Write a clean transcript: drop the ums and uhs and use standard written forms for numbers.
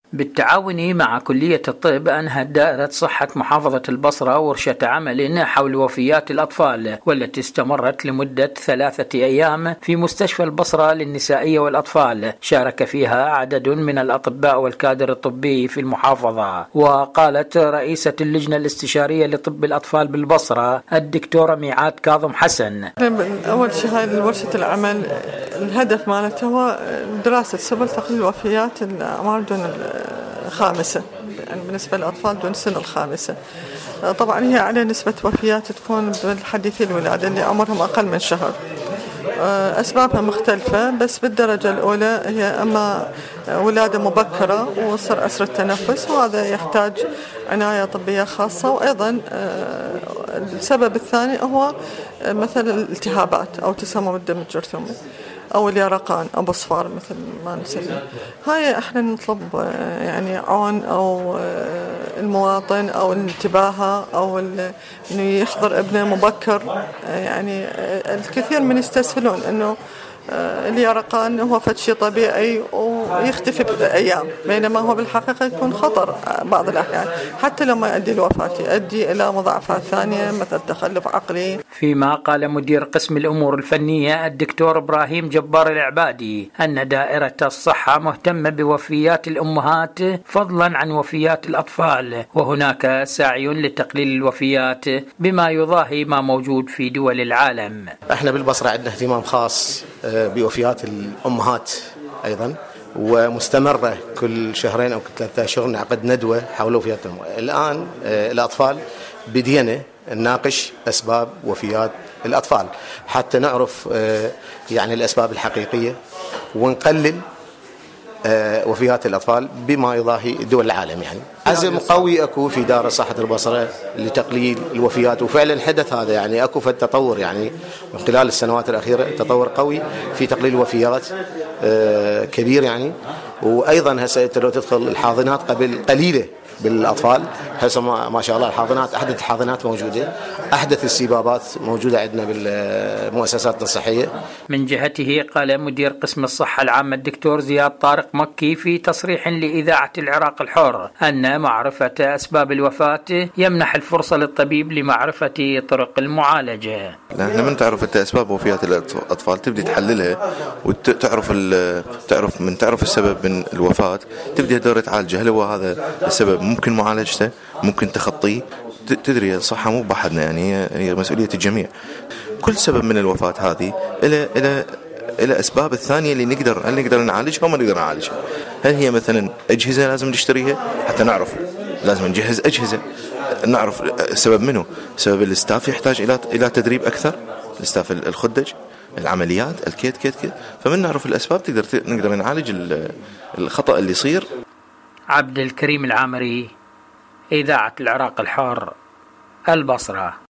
بالتعاون مع كلية الطب أنهت دائرة صحة محافظة البصرة ورشة عمل حول وفيات الأطفال، والتي استمرت لمدة 3 أيام في مستشفى البصرة للنسائية والأطفال، شارك فيها عدد من الأطباء والكادر الطبي في المحافظة. وقالت رئيسة اللجنة الاستشارية لطب الأطفال بالبصرة الدكتورة ميعاد كاظم حسن: أول شيء هاي ورشة العمل الهدف مالته هو دراسة سبل تقليل الوفيات الأعمار دون الخامسة، يعني بالنسبة للأطفال دون السن الخامسة. طبعا هي على نسبة وفيات تكون بالحديثي الولادة اللي عمرهم أقل من شهر. أسبابها مختلفة، بس بالدرجة الأولى هي أما ولادة مبكرة وصار أسر التنفس، وهذا يحتاج عناية طبية خاصة. وأيضا السبب الثاني هو مثل الالتهابات أو تسمم الدم الجرثومي أو اليرقان أو بصفار مثل ما نسميه. هاي احنا نطلب يعني عون أو المواطن أو الانتباه أو إنه يحضر ابنه مبكر. يعني الكثير من يستسهلون إنه اليرقان هو شيء طبيعي ويختفي بأيام، بينما هو بالحقيقة يكون خطر بعض الأحيان، حتى لو ما يؤدي الوفاة يؤدي إلى مضاعفات ثانية مثل تخلف عقلي. فيما قال مدير قسم الأمور الفنية الدكتور إبراهيم جبار العبادي أن دائرة الصحة مهتمة بوفيات الأمهات فضلا عن وفيات الأطفال، وهناك سعي لتقليل الوفيات بما يضاهي ما موجود في دول العالم. احنا بالبصرة عندنا اهتمام خاص بوفيات الأمهات أيضا، ومستمرة كل شهرين أو كل 3 أشهر نعقد ندوة حول وفيات الآن الأطفال. بدينا نناقش أسباب وفيات الأطفال حتى نعرف يعني الأسباب الحقيقية ونقلل وفيات الأطفال بما يضاهي دول العالم. يعني عزم قوي أكو في دار صحة البصرة لتقليل الوفيات، وفعلا حدث هذا. يعني أكو في التطور، يعني من خلال السنوات الأخيرة تطور قوي في تقليل الوفيات كبير يعني. وأيضا هسه لو تدخل الحاضنات قبل قليلة بالأطفال، هسه ما شاء الله الحاضنات أحدث الحاضنات موجودة، أحدث السبابات موجودة عندنا بالمؤسسات الصحية. من جهته قال مدير قسم الصحة العامة الدكتور زياد طارق مكي في تصريح لإذاعة العراق الحر أن معرفة أسباب الوفاة يمنح الفرصة للطبيب لمعرفة طرق المعالجة. احنا من تعرف أسباب وفيات الأطفال تبدي تحللها وتعرف تعرف السبب من الوفاة، تبدي دورة تعالجه. هل هو هذا السبب ممكن معالجته، ممكن تخطيه؟ تدري الصحة مو بحدنا، يعني هي مسؤولية الجميع. كل سبب من الوفاة هذه إلى أسباب الثانية اللي نقدر نعالجها وما نقدر نعالجها. هل هي مثلا أجهزة لازم نشتريها حتى نعرف، لازم نجهز أجهزة نعرف السبب منه. سبب الاستاف يحتاج إلى تدريب أكثر، الاستاف الخدج، العمليات، الكيت. فمن نعرف الأسباب نقدر نعالج الخطأ اللي يصير. عبد الكريم العامري، إذاعة العراق الحر، البصرة.